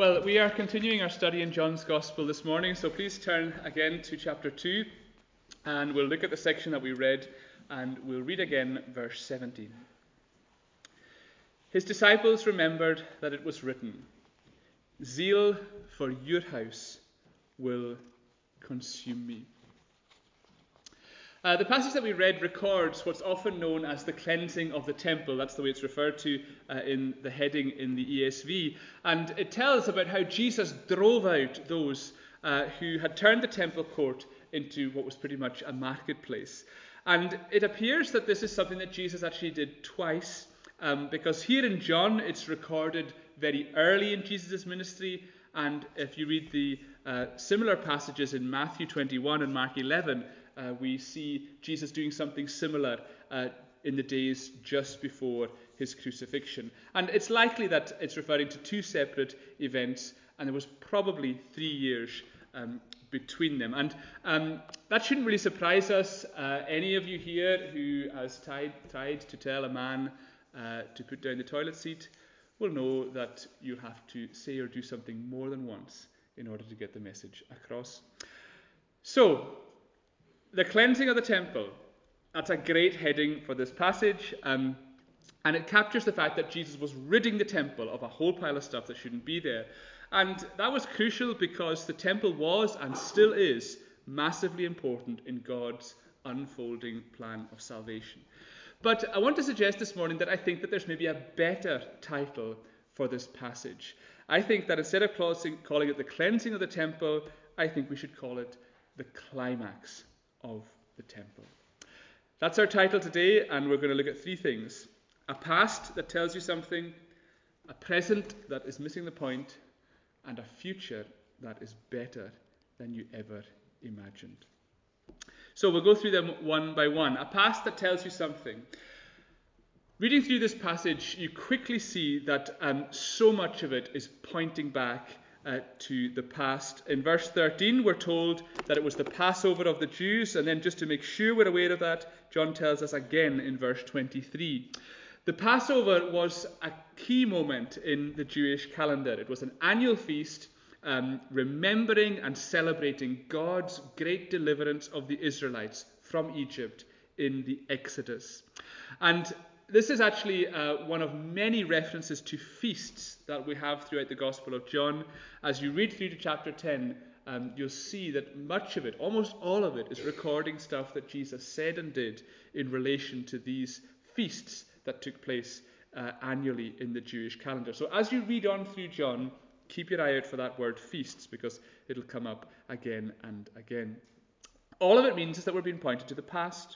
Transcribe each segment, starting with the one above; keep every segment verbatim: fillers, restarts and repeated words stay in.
Well, we are continuing our study in John's Gospel this morning, so please turn again to chapter two, and we'll look at the section that we read, and we'll read again verse seventeen. His disciples remembered that it was written, "Zeal for your house will consume me." Uh, the passage that we read records what's often known as the cleansing of the temple. That's the way it's referred to uh, in the heading in the E S V. And it tells about how Jesus drove out those uh, who had turned the temple court into what was pretty much a marketplace. And it appears that this is something that Jesus actually did twice, um, because here in John it's recorded very early in Jesus' ministry. And if you read the uh, similar passages in Matthew twenty-one and Mark eleven, Uh, we see Jesus doing something similar uh, in the days just before his crucifixion. And it's likely that it's referring to two separate events, and there was probably three years um, between them. And um, that shouldn't really surprise us. Uh, any of you here who has tried, tried to tell a man uh, to put down the toilet seat will know that you have to say or do something more than once in order to get the message across. So, the cleansing of the temple, that's a great heading for this passage, um, and it captures the fact that Jesus was ridding the temple of a whole pile of stuff that shouldn't be there. And that was crucial because the temple was, and still is, massively important in God's unfolding plan of salvation. But I want to suggest this morning that I think that there's maybe a better title for this passage. I think that instead of calling it the cleansing of the temple, I think we should call it the climax of the temple. That's our title today, and we're going to look at three things: a past that tells you something, a present that is missing the point, and a future that is better than you ever imagined. So we'll go through them one by one. A past that tells you something. Reading through this passage, you quickly see that um, so much of it is pointing back Uh, to the past. In verse thirteen, we're told that it was the Passover of the Jews, and then just to make sure we're aware of that, John tells us again in verse twenty-three. The Passover was a key moment in the Jewish calendar. It was an annual feast um, remembering and celebrating God's great deliverance of the Israelites from Egypt in the Exodus. And this is actually uh, one of many references to feasts that we have throughout the Gospel of John. As you read through to chapter ten, um, you'll see that much of it, almost all of it, is recording stuff that Jesus said and did in relation to these feasts that took place uh, annually in the Jewish calendar. So as you read on through John, keep your eye out for that word feasts, because it'll come up again and again. All of it means is that we're being pointed to the past.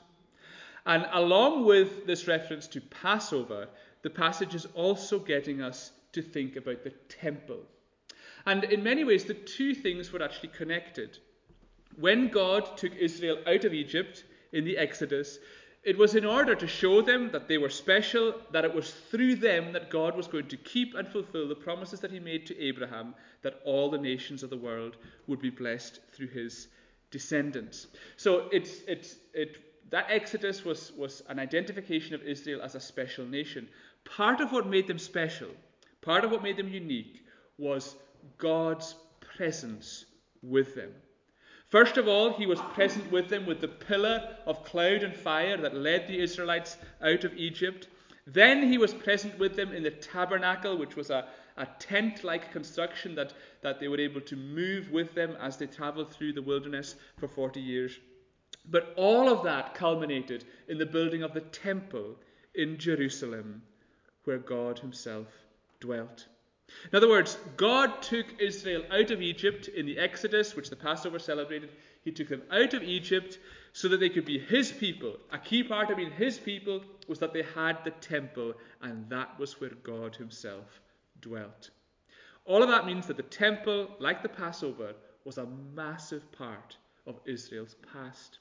And along with this reference to Passover, the passage is also getting us to think about the temple. And in many ways, the two things were actually connected. When God took Israel out of Egypt in the Exodus, it was in order to show them that they were special, that it was through them that God was going to keep and fulfill the promises that he made to Abraham, that all the nations of the world would be blessed through his descendants. So it's it's it. That Exodus was, was an identification of Israel as a special nation. Part of what made them special, part of what made them unique, was God's presence with them. First of all, he was present with them with the pillar of cloud and fire that led the Israelites out of Egypt. Then he was present with them in the tabernacle, which was a, a tent-like construction that, that they were able to move with them as they traveled through the wilderness for forty years. But all of that culminated in the building of the temple in Jerusalem, where God himself dwelt. In other words, God took Israel out of Egypt in the Exodus, which the Passover celebrated. He took them out of Egypt so that they could be his people. A key part of being his people was that they had the temple, and that was where God himself dwelt. All of that means that the temple, like the Passover, was a massive part of Israel's past.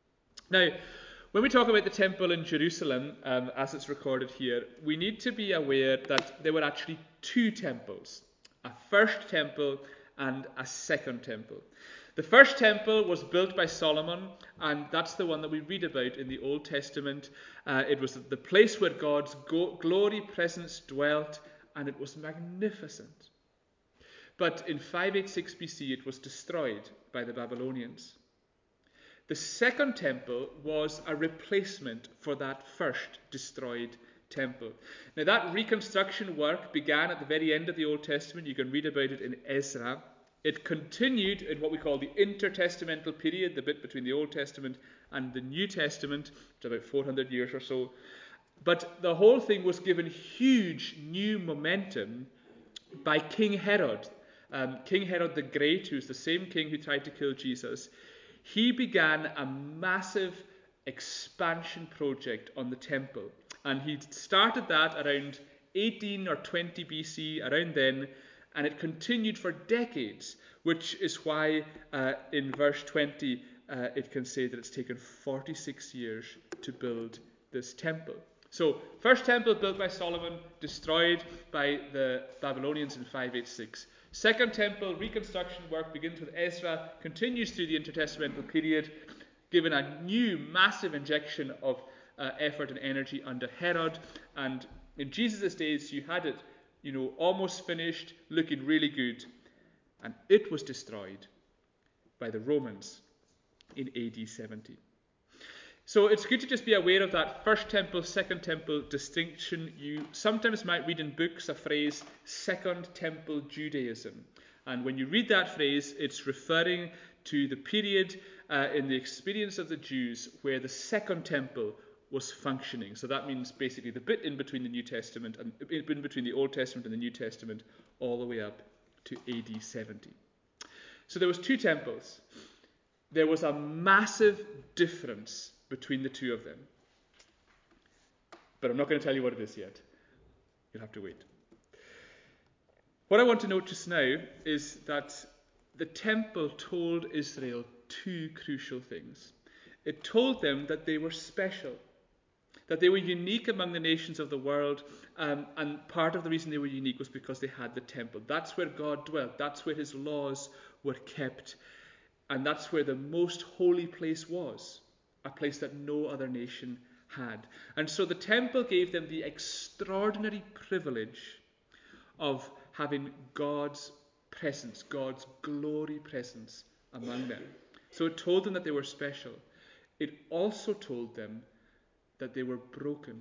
Now, when we talk about the temple in Jerusalem, um, as it's recorded here, we need to be aware that there were actually two temples, a first temple and a second temple. The first temple was built by Solomon, and that's the one that we read about in the Old Testament. Uh, it was the place where God's go- glory presence dwelt, and it was magnificent. But in five eighty-six B C, it was destroyed by the Babylonians. The second temple was a replacement for that first destroyed temple. Now, that reconstruction work began at the very end of the Old Testament. You can read about it in Ezra. It continued in what we call the intertestamental period, the bit between the Old Testament and the New Testament, which is about four hundred years or so. But the whole thing was given huge new momentum by King Herod. Um, King Herod the Great, who's the same king who tried to kill Jesus, he began a massive expansion project on the temple. And he started that around eighteen or twenty B C, around then, and it continued for decades, which is why uh, in verse twenty uh, it can say that it's taken forty-six years to build this temple. So, first temple built by Solomon, destroyed by the Babylonians in five eighty-six. Second temple reconstruction work begins with Ezra, continues through the intertestamental period, given a new massive injection of uh, effort and energy under Herod. And in Jesus' days, you had it, you know, almost finished, looking really good. And it was destroyed by the Romans in A D seventy. So it's good to just be aware of that first temple, second temple distinction. You sometimes might read in books a phrase, Second Temple Judaism. And when you read that phrase, it's referring to the period uh, in the experience of the Jews where the second temple was functioning. So that means basically the bit in between the New Testament and in between the Old Testament and the New Testament, all the way up to A D seventy. So there was two temples. There was a massive difference between the two of them. But I'm not going to tell you what it is yet. You'll have to wait. What I want to note just now is that the temple told Israel two crucial things. It told them that they were special, that they were unique among the nations of the world, um, and part of the reason they were unique was because they had the temple. That's where God dwelt. That's where his laws were kept. And that's where the most holy place was, a place that no other nation had. And so the temple gave them the extraordinary privilege of having God's presence, God's glory presence among them. So it told them that they were special. It also told them that they were broken.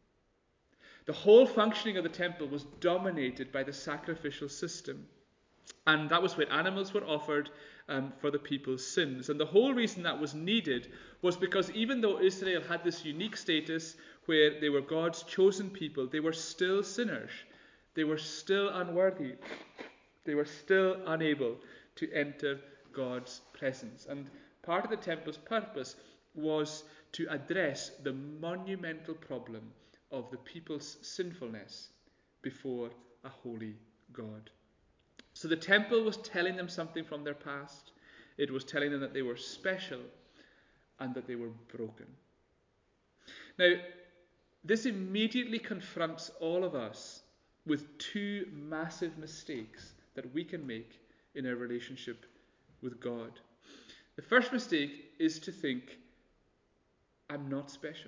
The whole functioning of the temple was dominated by the sacrificial system. And that was where animals were offered um, for the people's sins. And the whole reason that was needed was because even though Israel had this unique status where they were God's chosen people, they were still sinners. They were still unworthy. They were still unable to enter God's presence. And part of the temple's purpose was to address the monumental problem of the people's sinfulness before a holy God. So the temple was telling them something from their past. It was telling them that they were special and that they were broken. Now, this immediately confronts all of us with two massive mistakes that we can make in our relationship with God. The first mistake is to think, I'm not special.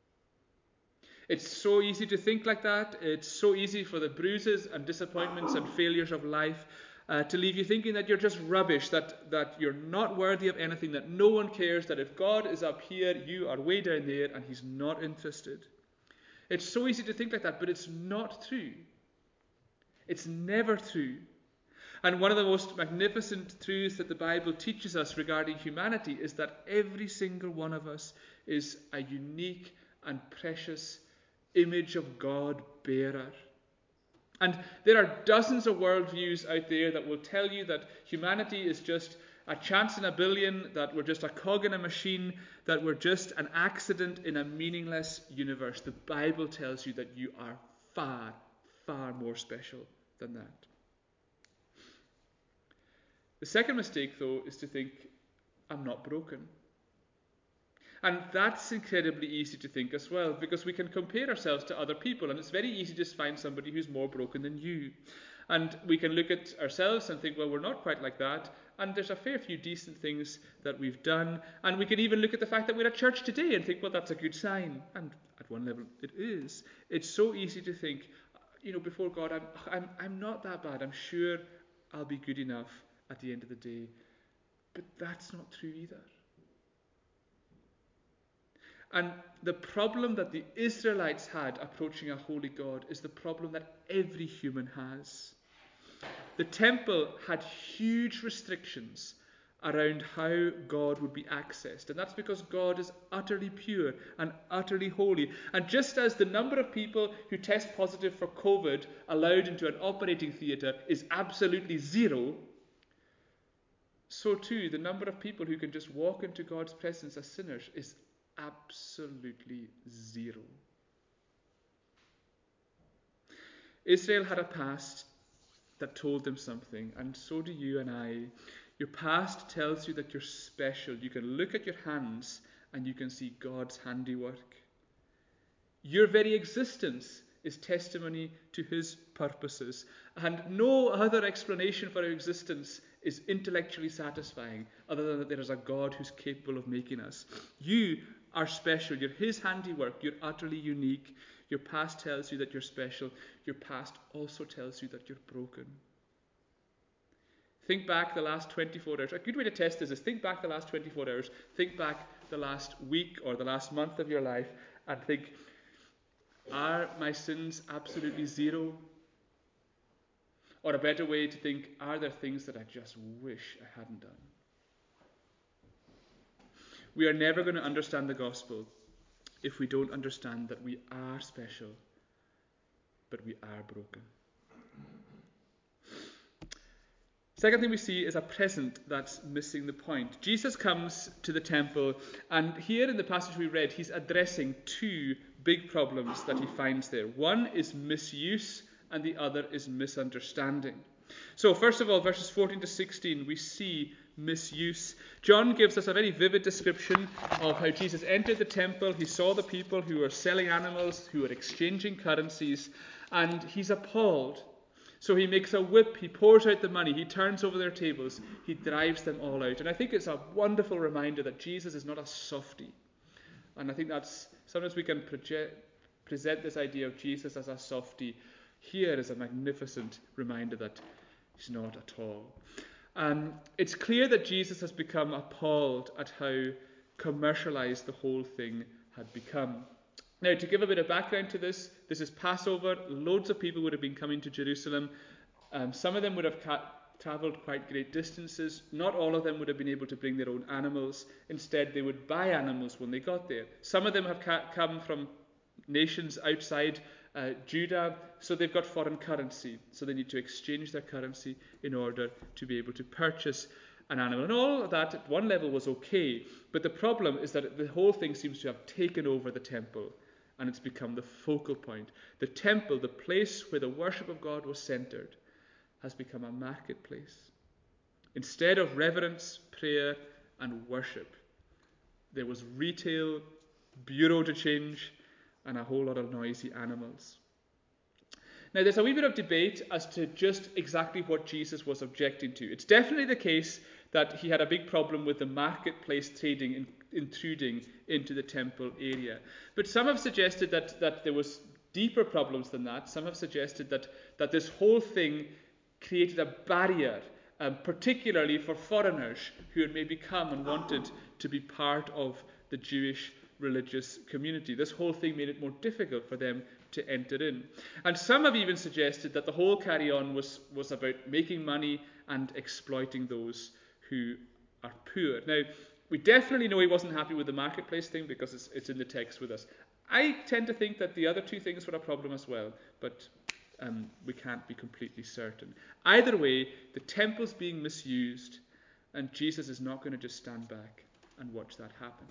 It's so easy to think like that. It's so easy for the bruises and disappointments and failures of life uh, to leave you thinking that you're just rubbish, that, that you're not worthy of anything, that no one cares, that if God is up here, you are way down there and he's not interested. It's so easy to think like that, but it's not true. It's never true. And one of the most magnificent truths that the Bible teaches us regarding humanity is that every single one of us is a unique and precious image of God bearer. And there are dozens of worldviews out there that will tell you that humanity is just a chance in a billion, that we're just a cog in a machine, that we're just an accident in a meaningless universe. The Bible tells you that you are far, far more special than that. The second mistake, though, is to think, I'm not broken. And that's incredibly easy to think as well, because we can compare ourselves to other people, and it's very easy to find somebody who's more broken than you. And we can look at ourselves and think, well, we're not quite like that, and there's a fair few decent things that we've done. And we can even look at the fact that we're at church today and think, well, that's a good sign. And at one level, it is. It's so easy to think, you know, before God, I'm, I'm, I'm not that bad. I'm sure I'll be good enough at the end of the day. But that's not true either. And the problem that the Israelites had approaching a holy God is the problem that every human has. The temple had huge restrictions around how God would be accessed. And that's because God is utterly pure and utterly holy. And just as the number of people who test positive for COVID allowed into an operating theatre is absolutely zero, so too the number of people who can just walk into God's presence as sinners is absolutely zero. Israel had a past that told them something, and so do you and I. Your past tells you that you're special. You can look at your hands and you can see God's handiwork. Your very existence is testimony to his purposes, and no other explanation for our existence is intellectually satisfying other than that there is a God who's capable of making us. You are special. You're his handiwork. You're utterly unique. Your past tells you that you're special. Your past also tells you that you're broken. Think back the last twenty-four hours. A good way to test this is think back the last twenty-four hours. Think back the last week or the last month of your life and think, are my sins absolutely zero? Or a better way to think, are there things that I just wish I hadn't done? We are never going to understand the gospel if we don't understand that we are special, but we are broken. Second thing we see is a present that's missing the point. Jesus comes to the temple, and here in the passage we read, he's addressing two big problems that he finds there. One is misuse, and the other is misunderstanding. So first of all, verses fourteen to sixteen, we see misuse. John gives us a very vivid description of how Jesus entered the temple. He saw the people who were selling animals, who were exchanging currencies, and he's appalled. So he makes a whip, he pours out the money, he turns over their tables, he drives them all out. And I think it's a wonderful reminder that Jesus is not a softie. And I think that's, sometimes we can project, present this idea of Jesus as a softie. Here is a magnificent reminder that he's not at all. Um, it's clear that Jesus has become appalled at how commercialized the whole thing had become. Now, to give a bit of background to this, this is Passover. Loads of people would have been coming to Jerusalem. Um, some of them would have ca- travelled quite great distances. Not all of them would have been able to bring their own animals. Instead, they would buy animals when they got there. Some of them have ca- come from nations outside uh, Judah, so they've got foreign currency. So they need to exchange their currency in order to be able to purchase an animal. And all of that at one level was okay. But the problem is that the whole thing seems to have taken over the temple. And it's become the focal point. The temple, the place where the worship of God was centered, has become a marketplace. Instead of reverence, prayer, and worship, there was retail, bureau de change, and a whole lot of noisy animals. Now, there's a wee bit of debate as to just exactly what Jesus was objecting to. It's definitely the case that he had a big problem with the marketplace trading in, intruding into the temple area. But some have suggested that, that there was deeper problems than that. Some have suggested that, that this whole thing created a barrier, um, particularly for foreigners who had maybe come and wanted to be part of the Jewish religious community. This whole thing made it more difficult for them to enter in. And some have even suggested that the whole carry-on was, was about making money and exploiting those who are poor. Now, we definitely know he wasn't happy with the marketplace thing because it's, it's in the text with us. I tend to think that the other two things were a problem as well, but um, we can't be completely certain. Either way, the temple's being misused, and Jesus is not going to just stand back and watch that happen.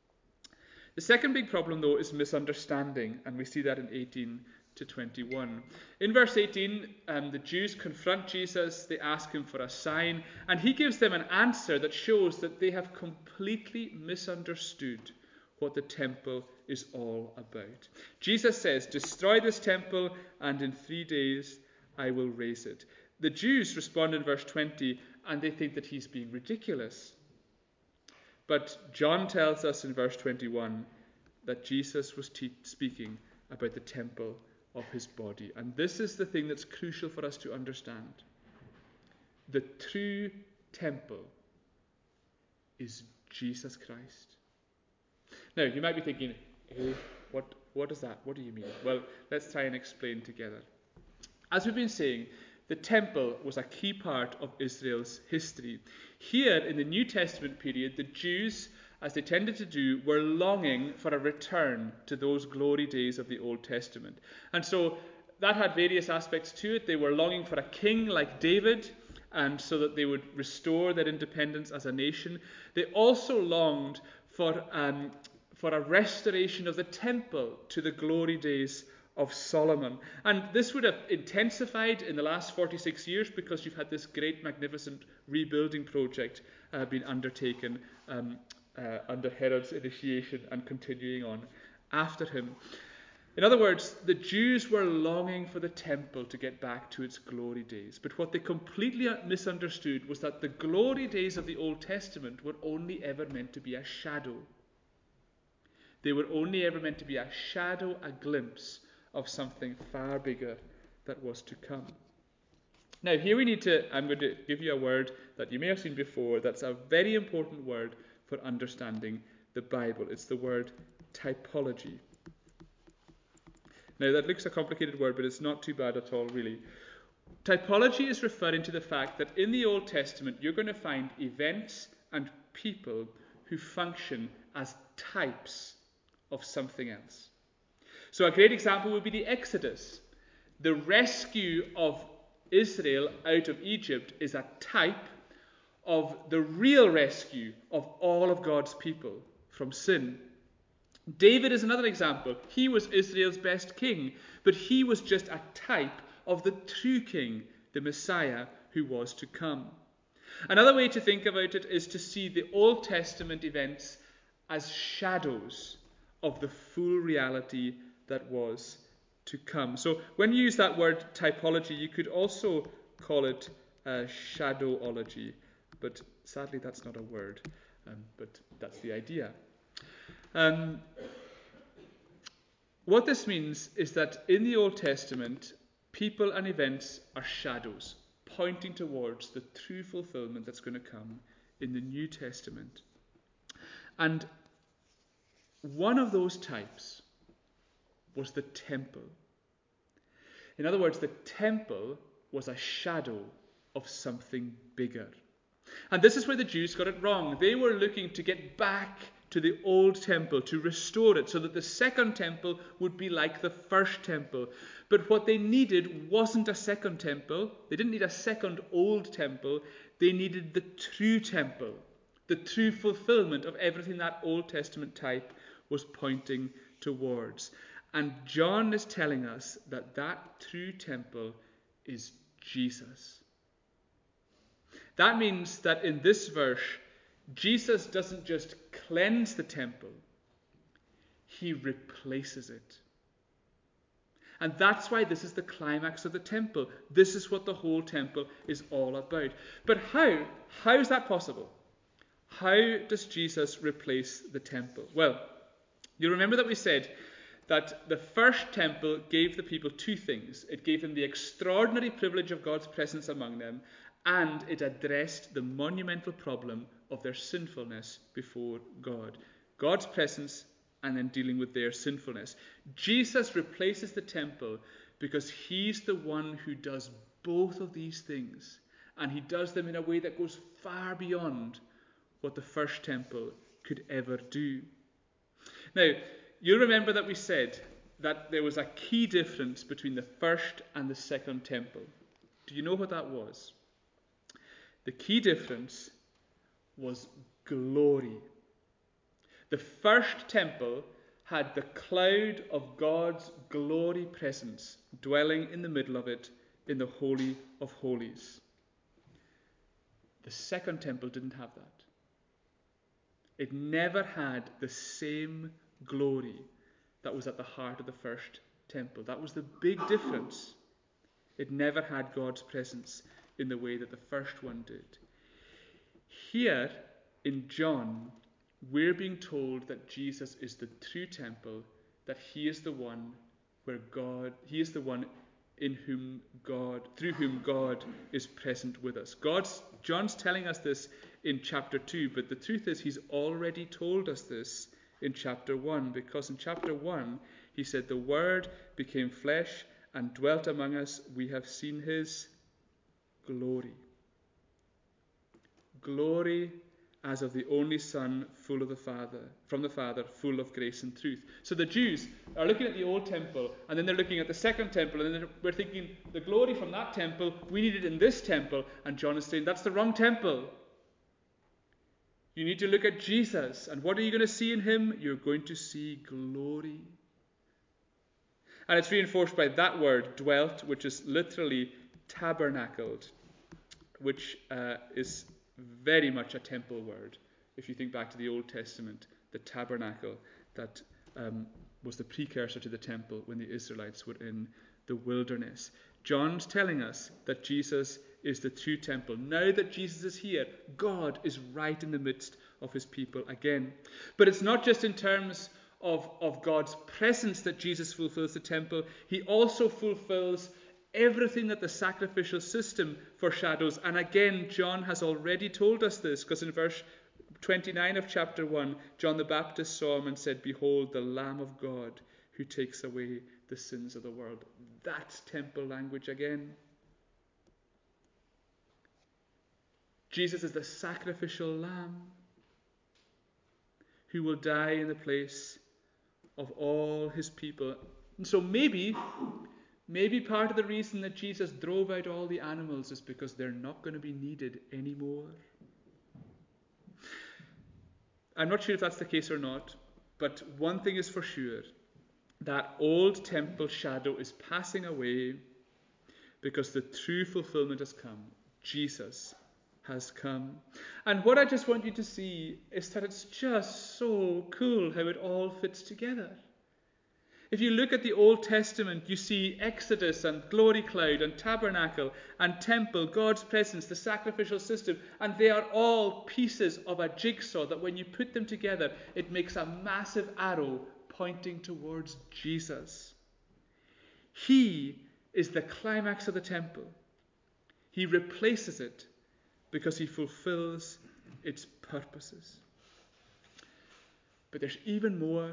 The second big problem, though, is misunderstanding, and we see that in eighteen to twenty-one. In verse eighteen, um, the Jews confront Jesus, they ask him for a sign, and he gives them an answer that shows that they have completely misunderstood what the temple is all about. Jesus says, "Destroy this temple, and in three days I will raise it." The Jews respond in verse twenty, and they think that he's being ridiculous. But John tells us in verse twenty-one that Jesus was te- speaking about the temple of his body. And this is the thing that's crucial for us to understand. the true temple is Jesus Christ. Now, you might be thinking, hey, what, what is that? What do you mean? Well, let's try and explain together. As we've been saying, the temple was a key part of Israel's history. Here, in the New Testament period, the Jews, as they tended to do, were longing for a return to those glory days of the Old Testament. And so that had various aspects to it. They were longing for a king like David, and so that they would restore their independence as a nation. They also longed for, um, for a restoration of the temple to the glory days of Solomon. And this would have intensified in the last forty-six years because you've had this great, magnificent rebuilding project uh, being undertaken um, uh, under Herod's initiation and continuing on after him. In other words, the Jews were longing for the temple to get back to its glory days. But what they completely misunderstood was that the glory days of the Old Testament were only ever meant to be a shadow. They were only ever meant to be a shadow, a glimpse of something far bigger that was to come. Now, here we need to, I'm going to give you a word that you may have seen before that's a very important word for understanding the Bible. It's the word typology. Now, that looks a complicated word, but it's not too bad at all, really. Typology is referring to the fact that in the Old Testament, you're going to find events and people who function as types of something else. So a great example would be the Exodus. The rescue of Israel out of Egypt is a type of the real rescue of all of God's people from sin. David is another example. He was Israel's best king, but he was just a type of the true king, the Messiah, who was to come. Another way to think about it is to see the Old Testament events as shadows of the full reality that was to come. So when you use that word typology, you could also call it uh, shadowology, but sadly that's not a word, um, but that's the idea. Um, what this means is that in the Old Testament, people and events are shadows, pointing towards the true fulfillment that's going to come in the New Testament. And one of those types was the temple. In other words, the temple was a shadow of something bigger. And this is where the Jews got it wrong. They were looking to get back to the old temple, to restore it, so that the second temple would be like the first temple. But what they needed wasn't a second temple. They didn't need a second old temple. They needed the true temple, the true fulfillment of everything that Old Testament type was pointing towards. And John is telling us that that true temple is Jesus. That means that in this verse, Jesus doesn't just cleanse the temple, he replaces it. And that's why this is the climax of the temple. This is what the whole temple is all about. But how? How is that possible? How does Jesus replace the temple? Well, you remember that we said that the first temple gave the people two things. It gave them the extraordinary privilege of God's presence among them, and it addressed the monumental problem of their sinfulness before God. God's presence and then dealing with their sinfulness. Jesus replaces the temple because he's the one who does both of these things, and he does them in a way that goes far beyond what the first temple could ever do. Now, you'll remember that we said that there was a key difference between the first and the second temple. Do you know what that was? The key difference was glory. The first temple had the cloud of God's glory presence dwelling in the middle of it in the Holy of Holies. The second temple didn't have that. It never had the same glory that was at the heart of the first temple. That was the big difference. It never had God's presence in the way that the first one did. Here in John, we're being told that Jesus is the true temple, that he is the one where God, he is the one in whom God, through whom God is present with us. God's, John's telling us this in chapter two, but the truth is he's already told us this in chapter one, because in chapter one he said, the Word became flesh and dwelt among us. We have seen his glory. Glory as of the only Son, full of the Father, from the Father, full of grace and truth. So the Jews are looking at the old temple, and then they're looking at the second temple, and then we're thinking, the glory from that temple, we need it in this temple. And John is saying, that's the wrong temple. You need to look at Jesus. And what are you going to see in him? You're going to see glory. And it's reinforced by that word, dwelt, which is literally tabernacled, which uh, is very much a temple word. If you think back to the Old Testament, the tabernacle that um, was the precursor to the temple when the Israelites were in the wilderness. John's telling us that Jesus is the true temple. Now that Jesus is here, God is right in the midst of his people again. But it's not just in terms of, of God's presence that Jesus fulfills the temple. He also fulfills everything that the sacrificial system foreshadows. And again, John has already told us this, because in verse twenty-nine of chapter one, John the Baptist saw him and said, behold, the Lamb of God who takes away the sins of the world. That's temple language again. Jesus is the sacrificial lamb who will die in the place of all his people. And so maybe, maybe part of the reason that Jesus drove out all the animals is because they're not going to be needed anymore. I'm not sure if that's the case or not, but one thing is for sure. That old temple shadow is passing away because the true fulfillment has come. Jesus has come. And what I just want you to see is that it's just so cool how it all fits together. If you look at the Old Testament, you see Exodus and glory cloud and tabernacle and temple, God's presence, the sacrificial system, and they are all pieces of a jigsaw that when you put them together, it makes a massive arrow pointing towards Jesus. He is the climax of the temple. He replaces it because he fulfills its purposes. But there's even more.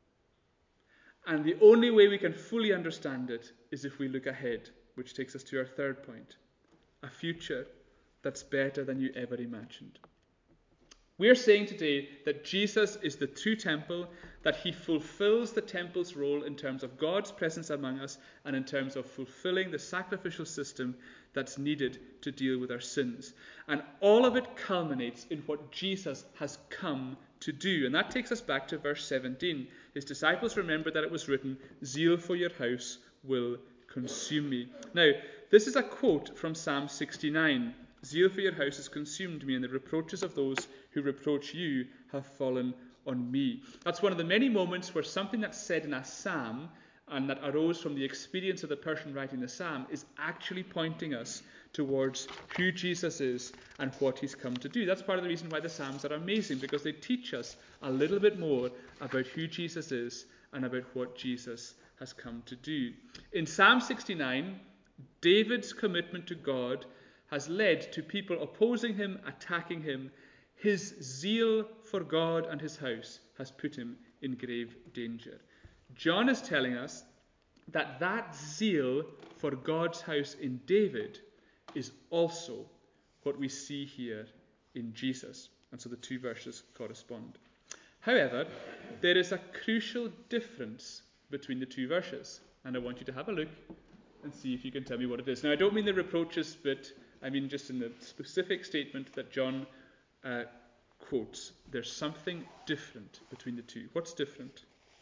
And the only way we can fully understand it is if we look ahead, which takes us to our third point. A future that's better than you ever imagined. We are saying today that Jesus is the true temple, that he fulfills the temple's role in terms of God's presence among us and in terms of fulfilling the sacrificial system that's needed to deal with our sins. And all of it culminates in what Jesus has come to do. And that takes us back to verse seventeen. His disciples remembered that it was written, zeal for your house will consume me. Now, this is a quote from Psalm sixty-nine. Zeal for your house has consumed me, and the reproaches of those who reproach you have fallen on me. That's one of the many moments where something that's said in a psalm and that arose from the experience of the person writing the psalm is actually pointing us towards who Jesus is and what he's come to do. That's part of the reason why the psalms are amazing, because they teach us a little bit more about who Jesus is and about what Jesus has come to do. In Psalm sixty-nine, David's commitment to God has led to people opposing him, attacking him. His zeal for God and his house has put him in grave danger. John is telling us that that zeal for God's house in David is also what we see here in Jesus. And so the two verses correspond. However, there is a crucial difference between the two verses, and I want you to have a look and see if you can tell me what it is. Now, I don't mean the reproaches bit, I mean just in the specific statement that John uh, quotes. There's something different between the two. What's different?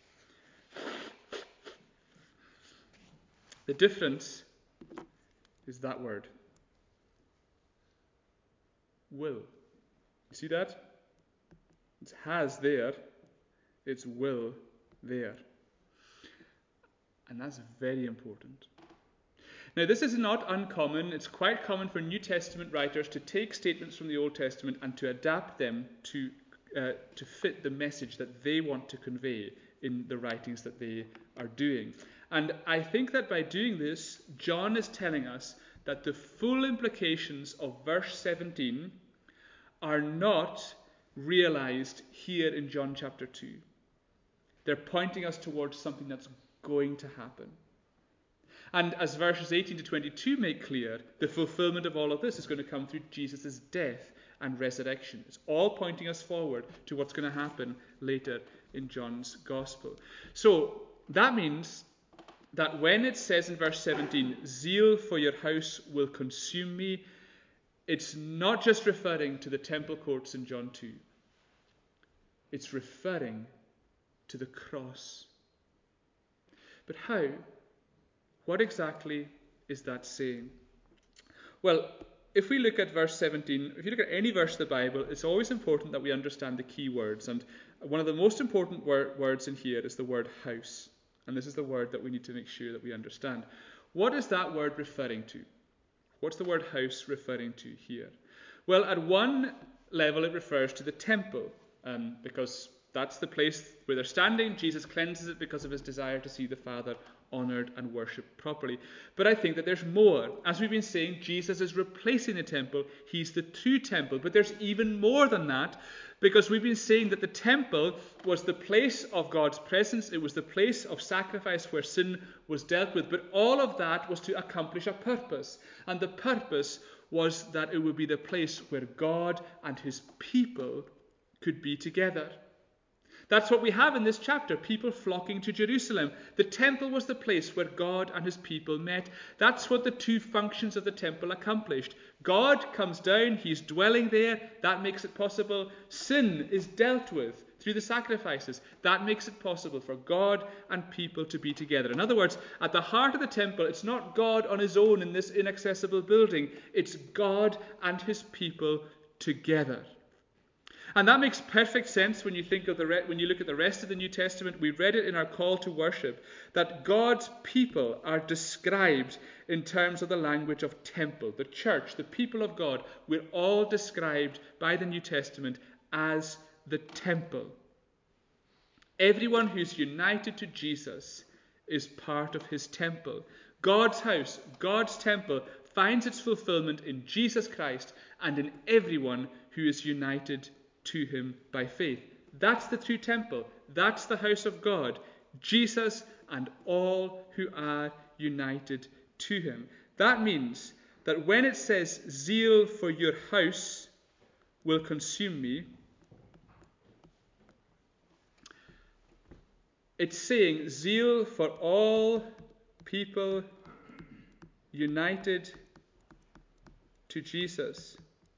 The difference is that word. Will. You see that? It's has there. It's will there. And that's very important. Now, this is not uncommon. It's quite common for New Testament writers to take statements from the Old Testament and to adapt them to uh, to fit the message that they want to convey in the writings that they are doing. And I think that by doing this, John is telling us that the full implications of verse seventeen are not realized here in John chapter two. They're pointing us towards something that's going to happen. And as verses eighteen to twenty-two make clear, the fulfillment of all of this is going to come through Jesus' death and resurrection. It's all pointing us forward to what's going to happen later in John's Gospel. So that means that when it says in verse seventeen, zeal for your house will consume me, it's not just referring to the temple courts in John two. It's referring to the cross. But how? What exactly is that saying? Well, if we look at verse seventeen, if you look at any verse of the Bible, it's always important that we understand the key words. And one of the most important wor- words in here is the word house. And this is the word that we need to make sure that we understand. What is that word referring to? What's the word house referring to here? Well, at one level it refers to the temple, um, because that's the place where they're standing. Jesus cleanses it because of his desire to see the Father honoured and worshipped properly. But I think that there's more. As we've been saying, Jesus is replacing the temple. He's the true temple. But there's even more than that, because we've been saying that the temple was the place of God's presence. It was the place of sacrifice where sin was dealt with. But all of that was to accomplish a purpose. And the purpose was that it would be the place where God and his people could be together. That's what we have in this chapter, people flocking to Jerusalem. The temple was the place where God and his people met. That's what the two functions of the temple accomplished. God comes down, he's dwelling there. That makes it possible. Sin is dealt with through the sacrifices. That makes it possible for God and people to be together. In other words, at the heart of the temple, it's not God on his own in this inaccessible building. It's God and his people together. And that makes perfect sense when you think of the re- when you look at the rest of the New Testament. We read it in our call to worship that God's people are described in terms of the language of temple. The church, the people of God, we're all described by the New Testament as the temple. Everyone who's united to Jesus is part of his temple. God's house, God's temple, finds its fulfillment in Jesus Christ and in everyone who is united to him by faith. That's the true temple. That's the house of God. Jesus and all who are united to him. That means that when it says zeal for your house will consume me, it's saying zeal for all people united to Jesus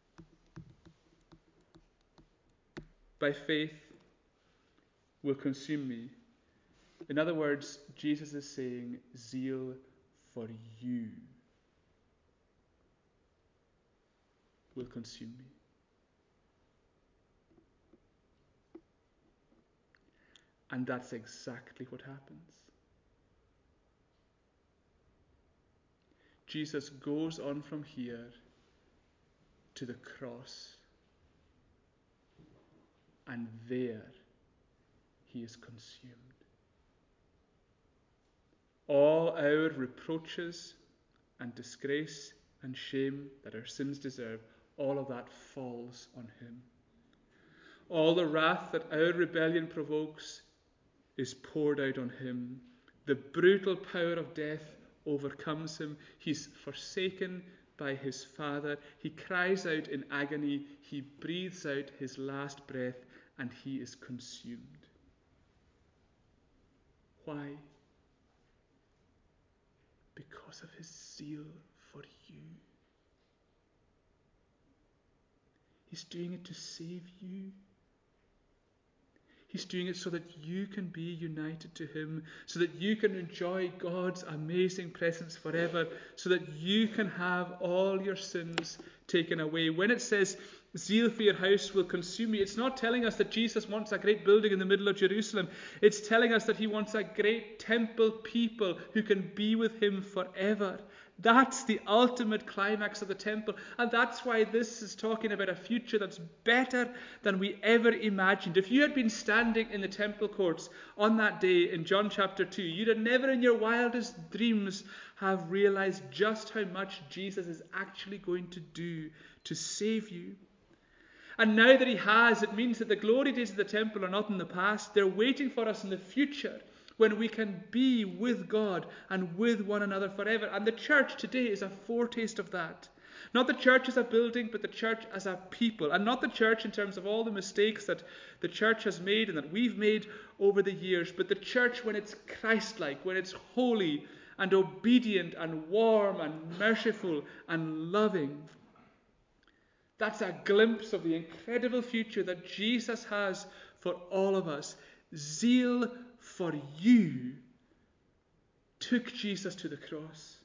by faith will consume me. In other words, Jesus is saying zeal for you will consume me. And that's exactly what happens. Jesus goes on from here to the cross, and there he is consumed. All our reproaches and disgrace and shame that our sins deserve, all of that falls on him. All the wrath that our rebellion provokes is poured out on him. The brutal power of death overcomes him. He's forsaken by his Father. He cries out in agony. He breathes out his last breath, and he is consumed. Why? Because of his zeal for you. He's doing it to save you. He's doing it so that you can be united to him, so that you can enjoy God's amazing presence forever, so that you can have all your sins taken away. When it says, zeal for your house will consume you, it's not telling us that Jesus wants a great building in the middle of Jerusalem. It's telling us that he wants a great temple people who can be with him forever. That's the ultimate climax of the temple. And that's why this is talking about a future that's better than we ever imagined. If you had been standing in the temple courts on that day in John chapter two, you'd have never in your wildest dreams have realized just how much Jesus is actually going to do to save you. And now that he has, it means that the glory days of the temple are not in the past. They're waiting for us in the future, when we can be with God and with one another forever. And the church today is a foretaste of that. Not the church as a building, but the church as a people. And not the church in terms of all the mistakes that the church has made and that we've made over the years, but the church when it's Christ-like, when it's holy and obedient and warm and merciful and loving. That's a glimpse of the incredible future that Jesus has for all of us. Zeal for you took Jesus to the cross.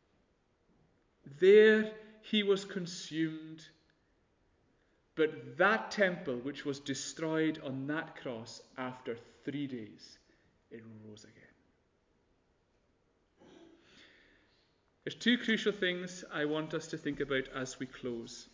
There he was consumed. But that temple which was destroyed on that cross, after three days, it rose again. There's two crucial things I want us to think about as we close.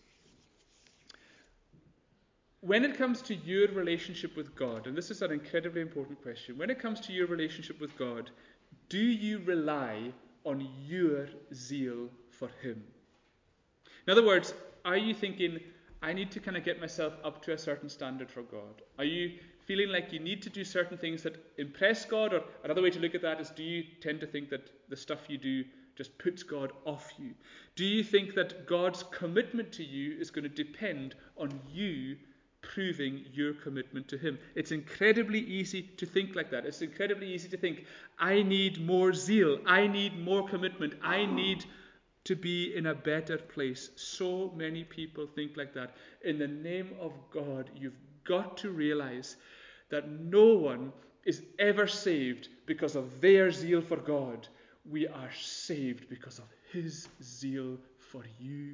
When it comes to your relationship with God, and this is an incredibly important question, when it comes to your relationship with God, do you rely on your zeal for him? In other words, are you thinking, I need to kind of get myself up to a certain standard for God? Are you feeling like you need to do certain things that impress God? Or another way to look at that is, do you tend to think that the stuff you do just puts God off you? Do you think that God's commitment to you is going to depend on you proving your commitment to him? It's incredibly easy to think like that. It's incredibly easy to think, I need more zeal. I need more commitment. I need to be in a better place. So many people think like that. In the name of God, you've got to realize that no one is ever saved because of their zeal for God. We are saved because of his zeal for you.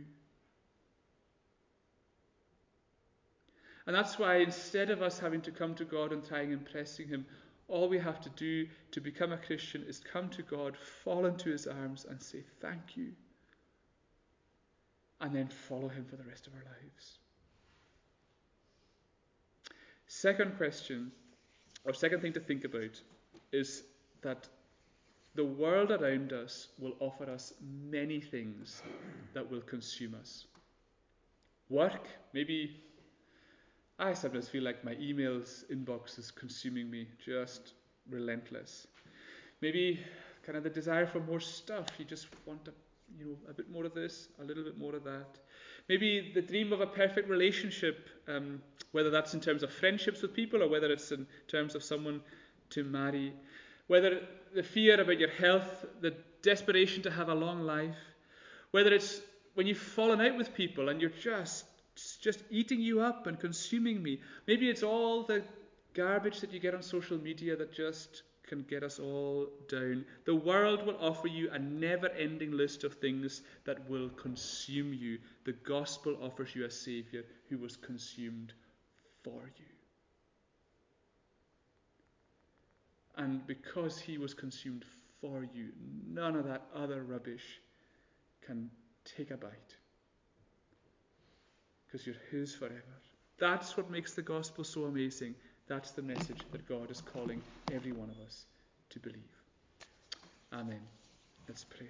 And that's why instead of us having to come to God and trying impressing him, all we have to do to become a Christian is come to God, fall into his arms and say thank you. And then follow him for the rest of our lives. Second question, or second thing to think about, is that the world around us will offer us many things that will consume us. Work, maybe. I sometimes feel like my emails inbox is consuming me, just relentless. Maybe kind of the desire for more stuff. You just want a, you know, a bit more of this, a little bit more of that. Maybe the dream of a perfect relationship, um, whether that's in terms of friendships with people or whether it's in terms of someone to marry. Whether the fear about your health, the desperation to have a long life. Whether it's when you've fallen out with people and you're just It's just eating you up and consuming me. Maybe it's all the garbage that you get on social media that just can get us all down. The world will offer you a never-ending list of things that will consume you. The gospel offers you a Saviour who was consumed for you. And because he was consumed for you, none of that other rubbish can take a bite. Because you're his forever. That's what makes the gospel so amazing. That's the message that God is calling every one of us to believe. Amen. Let's pray.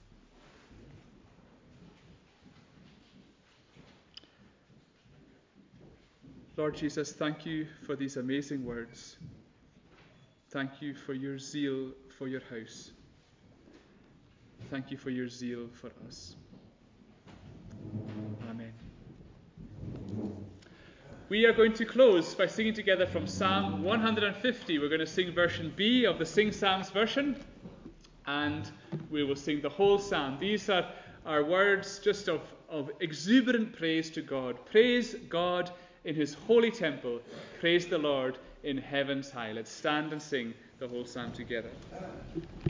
Lord Jesus, thank you for these amazing words. Thank you for your zeal for your house. Thank you for your zeal for us. Amen. We are going to close by singing together from Psalm one hundred fifty. We're going to sing version B of the Sing Psalms version, and we will sing the whole psalm. These are our words just of, of exuberant praise to God. Praise God in his holy temple. Praise the Lord in heaven's high. Let's stand and sing the whole psalm together.